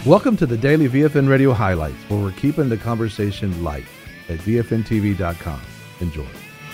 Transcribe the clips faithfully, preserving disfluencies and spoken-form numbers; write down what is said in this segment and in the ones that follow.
Welcome to the Daily V F N Radio Highlights, where we're keeping the conversation light at V F N T V dot com. Enjoy.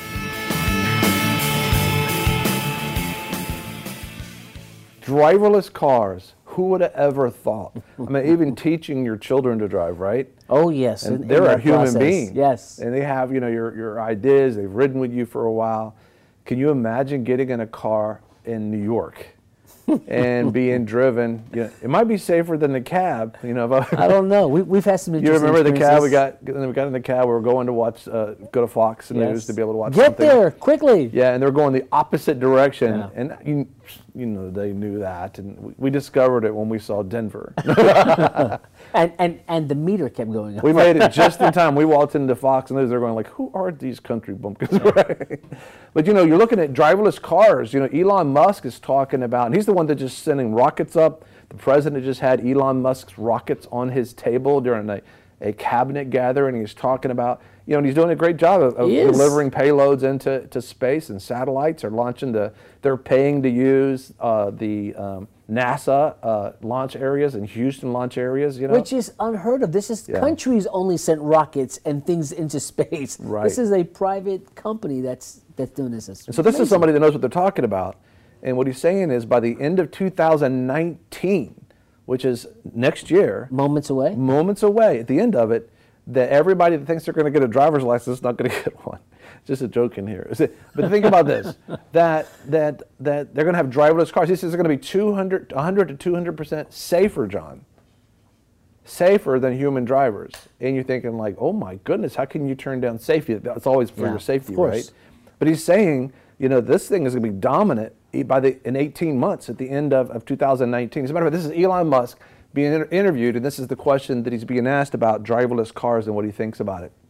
Driverless cars. Who would have ever thought? I mean, even teaching your children to drive, right? Oh, yes. And in, they're in a human process. being. Yes. And they have, you know, your, your ideas. They've ridden with you for a while. Can you imagine getting in a car in New York and being driven? You know, it might be safer than the cab. You know, if I, I don't know. We, we've had some you interesting remember the cab we experiences. got? We got in the cab. We were going to watch, uh, go to Fox News Yes. to be able to watch Get something. there quickly. Yeah, and they're going the opposite direction, Yeah. and you, you know, they knew that, and we, we discovered it when we saw Denver. And, and and the meter kept going up. We made it just in time. We walked into Fox News. They're going like, "Who are these country bumpkins?" Right? But you know, you're looking at driverless cars. You know, Elon Musk is talking about, and he's the one that just sending rockets up. The president just had Elon Musk's rockets on his table during a, a cabinet gathering. He's talking about, you know, and he's doing a great job of, of He is. delivering payloads into to space, and satellites are launching the. They're paying to use uh, the um, NASA uh, launch areas and Houston launch areas. You know, Which is unheard of. This is Yeah. countries only sent rockets and things into space. Right. This is a private company that's that's doing this. It's And so this amazing. is somebody that knows what they're talking about. And what he's saying is by the end of two thousand nineteen, which is next year, moments away. moments away, at the end of it, that everybody that thinks they're going to get a driver's license is not going to get one. Just a joke in here. But think about this, that that that they're going to have driverless cars. He says they're going to be two hundred, one hundred to two hundred percent safer, John. Safer than human drivers. And you're thinking like, oh my goodness, how can you turn down safety? That's always for Yeah, your safety, of course. right? But he's saying, you know, this thing is going to be dominant by the in eighteen months at the end of, of two thousand nineteen. As a matter of fact, this is Elon Musk being inter- interviewed, and this is the question that he's being asked about driverless cars and what he thinks about it.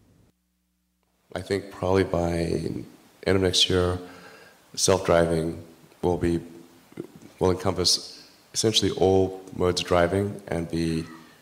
I think probably by end of next year, self-driving will be will encompass essentially all modes of driving and be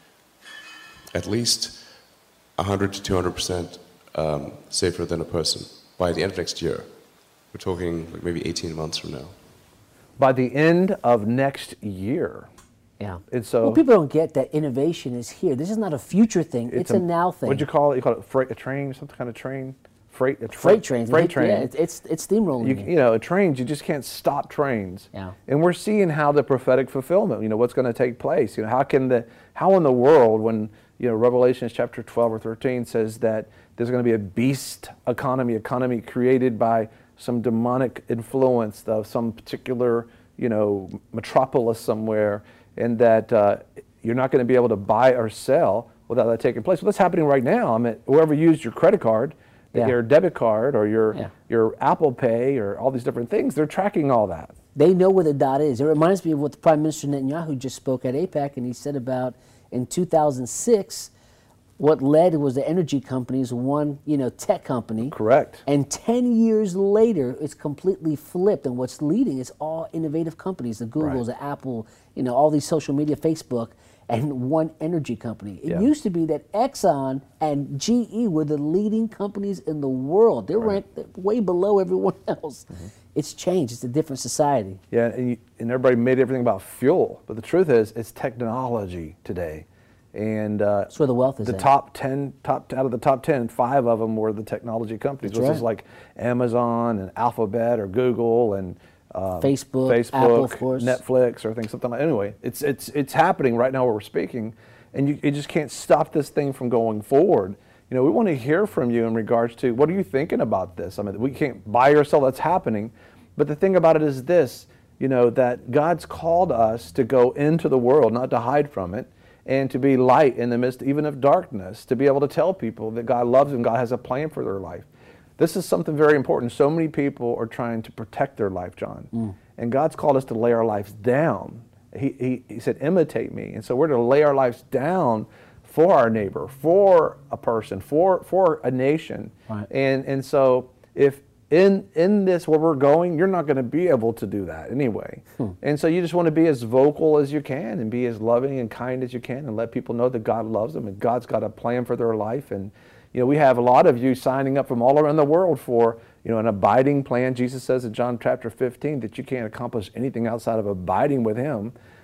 at least one hundred to two hundred percent um, safer than a person by the end of next year. We're talking like maybe eighteen months from now. By the end of next year. Yeah. And so well, people don't get that innovation is here. This is not a future thing. It's, a, now thing. What'd you call it? You call it freight, a train, some kind of train? Freight, a tra- Freight trains. Freight It- train. Yeah, it's it's, it's steamrolling. You, here. you know, trains, you just can't stop trains. Yeah. And we're seeing how the prophetic fulfillment, you know, what's going to take place. You know, how can the, how in the world when, you know, Revelation chapter twelve or thirteen says that there's going to be a beast economy, economy created by some demonic influence of some particular, you know, metropolis somewhere, and that uh, you're not going to be able to buy or sell without that taking place. Well, that's happening right now. I mean, whoever used your credit card, Yeah. your debit card or your Yeah. your Apple Pay or all these different things, they're tracking all that. They know where the dot is. It reminds me of what the Prime Minister Netanyahu just spoke at APEC, and he said about in two thousand six, what led was the energy companies, one you know tech company. Correct. And ten years later, it's completely flipped, and what's leading is all innovative companies, the Googles, Right. the Apple, you know, all these social media, Facebook, and one energy company. It Yeah. used to be that Exxon and G E were the leading companies in the world. They're Right. ranked way below everyone else. Mm-hmm. It's changed. It's a different society. Yeah, and, you, and everybody made everything about fuel, but the truth is, it's technology today. And uh, That's where the wealth is the at. top ten, top out of the top ten, five of them were the technology companies, That's which right. is like Amazon and Alphabet or Google and uh, Facebook, Facebook, Apple, of course. Netflix, or things something like. Anyway, it's it's it's happening right now where we're speaking, and you, you just can't stop this thing from going forward. You know, we want to hear from you in regards to what are you thinking about this? I mean, we can't buy or sell. That's happening, but the thing about it is this: you know, that God's called us to go into the world, not to hide from it, and to be light in the midst even of darkness, to be able to tell people that God loves them, God has a plan for their life. This is something very important. So many people are trying to protect their life, John. Mm. And God's called us to lay our lives down. He, he, he said, imitate me. And so we're to lay our lives down for our neighbor, for a person, for, for a nation. Right. And, and so if in, in this where we're going, you're not going to be able to do that anyway. Hmm. And so you just want to be as vocal as you can and be as loving and kind as you can and let people know that God loves them and God's got a plan for their life. And you know, we have a lot of you signing up from all around the world for, you know, an abiding plan. Jesus says in John chapter fifteen that you can't accomplish anything outside of abiding with Him.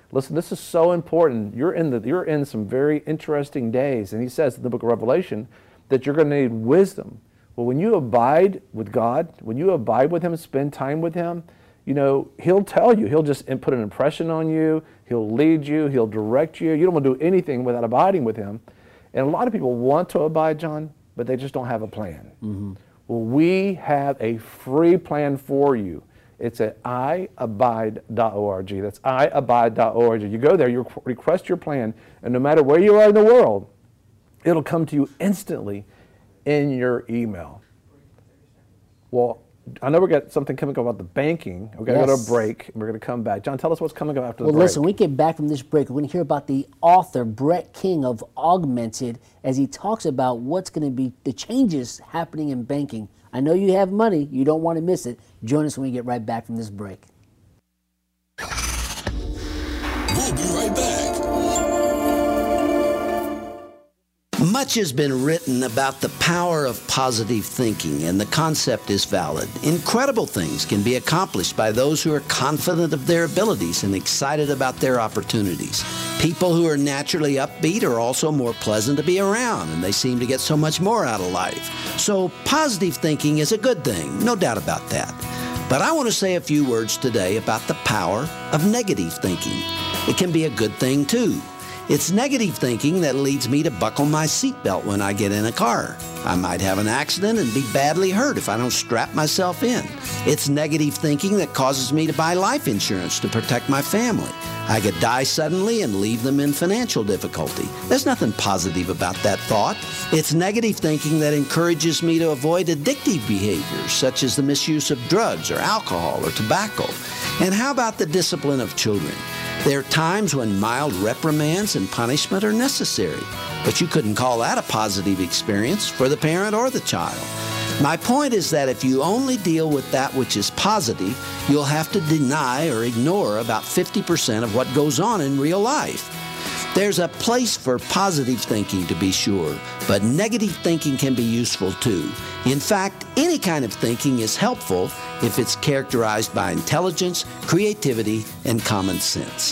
Listen, this is so important. You're in the you're in some very interesting days. And he says in the book of Revelation that you're going to need wisdom. Well, when you abide with God, when you abide with him, spend time with him, you know, he'll tell you. He'll just put an impression on you. He'll lead you. He'll direct you. You don't want to do anything without abiding with him. And a lot of people want to abide, John, but they just don't have a plan. Mm-hmm. Well, we have a free plan for you. It's at i abide dot org. That's i abide dot org. You go there, you request your plan, and no matter where you are in the world, it'll come to you instantly in your email. Well, I know we got something coming up about the banking. We're going to Yes. go to a break, and we're going to come back. John, tell us what's coming up after Well, the break. listen, when we get back from this break, we're going to hear about the author, Brett King of Augmented, as he talks about what's going to be the changes happening in banking. I know you have money. You don't want to miss it. Join us when we get right back from this break. We'll be right back. Much has been written about the power of positive thinking, and the concept is valid. Incredible things can be accomplished by those who are confident of their abilities and excited about their opportunities. People who are naturally upbeat are also more pleasant to be around, and they seem to get so much more out of life. So positive thinking is a good thing, no doubt about that. But I want to say a few words today about the power of negative thinking. It can be a good thing too. It's negative thinking that leads me to buckle my seatbelt when I get in a car. I might have an accident and be badly hurt if I don't strap myself in. It's negative thinking that causes me to buy life insurance to protect my family. I could die suddenly and leave them in financial difficulty. There's nothing positive about that thought. It's negative thinking that encourages me to avoid addictive behaviors, such as the misuse of drugs or alcohol or tobacco. And how about the discipline of children? There are times when mild reprimands and punishment are necessary, but you couldn't call that a positive experience for the parent or the child. My point is that if you only deal with that which is positive, you'll have to deny or ignore about fifty percent of what goes on in real life. There's a place for positive thinking, to be sure, but negative thinking can be useful too. In fact, any kind of thinking is helpful if it's characterized by intelligence, creativity, and common sense.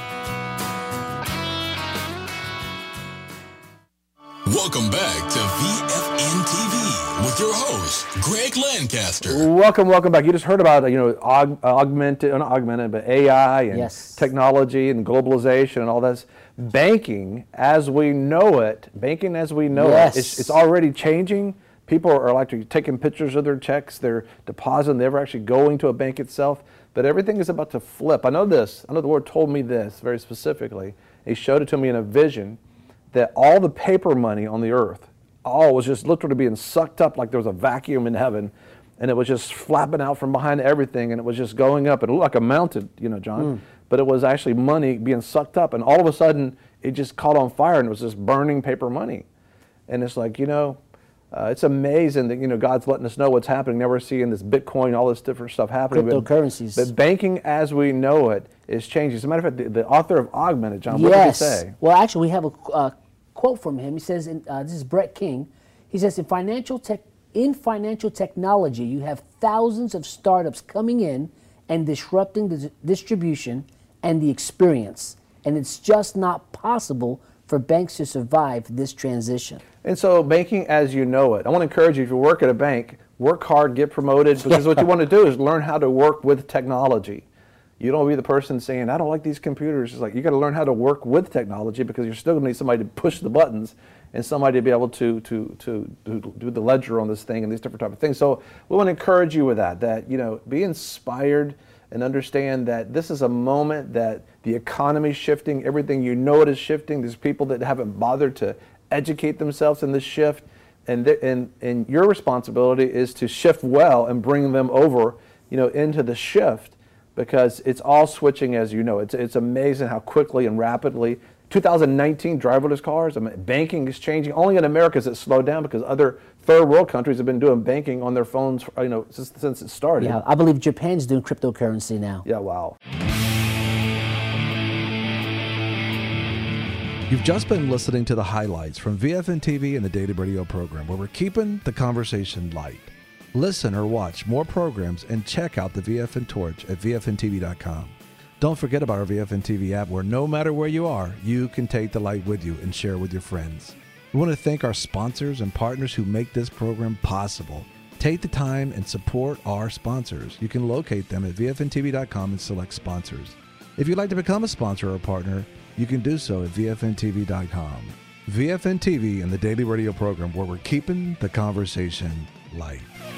Welcome back to V F N T V with your host, Greg Lancaster. Welcome, welcome back. You just heard about, you know, aug, augmented, not augmented, but A I and Yes. technology and globalization and all this. Banking as we know it, banking as we know Yes. it, it's, it's already changing. People are like taking pictures of their checks, they're depositing, they're actually going to a bank itself. But everything is about to flip. I know this. I know the Lord told me this very specifically. He showed it to me in a vision that all the paper money on the earth, all was just literally being sucked up like there was a vacuum in heaven, and it was just flapping out from behind everything, and it was just going up. It looked like a mountain, you know, John, mm. but it was actually money being sucked up, and all of a sudden it just caught on fire, and it was just burning paper money. And it's like, you know, uh, it's amazing that, you know, God's letting us know what's happening. Now we're seeing this Bitcoin, all this different stuff happening. Cryptocurrencies. But, but banking as we know it is changing. As a matter of fact, the, the author of Augmented, John, what yes. did he say? Well, actually, we have a uh, quote from him. He says, in, uh, this is Brett King. He says, in financial tech, in financial technology, you have thousands of startups coming in and disrupting the distribution and the experience. And it's just not possible for banks to survive this transition. And so banking as you know it. I want to encourage you, if you work at a bank, work hard, get promoted, because what you want to do is learn how to work with technology. You don't be the person saying, I don't like these computers. It's like, you got to learn how to work with technology, because you're still going to need somebody to push the buttons and somebody to be able to, to, to, to do the ledger on this thing and these different type of things. So we want to encourage you with that, that, you know, be inspired and understand that this is a moment that the economy is shifting, everything you know it is shifting. There's people that haven't bothered to educate themselves in this shift, and, th- and, and your responsibility is to shift well and bring them over, you know, into the shift, because it's all switching as you know. It's, it's amazing how quickly and rapidly. two thousand nineteen driverless cars, I mean, banking is changing. Only in America has it slowed down, because other third world countries have been doing banking on their phones, you know, since, since it started. Yeah, I believe Japan's doing cryptocurrency now. Yeah, wow. You've just been listening to the highlights from V F N T V and the Daily Radio program, where we're keeping the conversation light. Listen or watch more programs and check out the V F N Torch at V F N T V dot com. Don't forget about our V F N T V app, where no matter where you are, you can take the light with you and share with your friends. We want to thank our sponsors and partners who make this program possible. Take the time and support our sponsors. You can locate them at V F N T V dot com and select sponsors. If you'd like to become a sponsor or a partner, you can do so at V F N T V dot com. V F N T V and the daily radio program, where we're keeping the conversation light.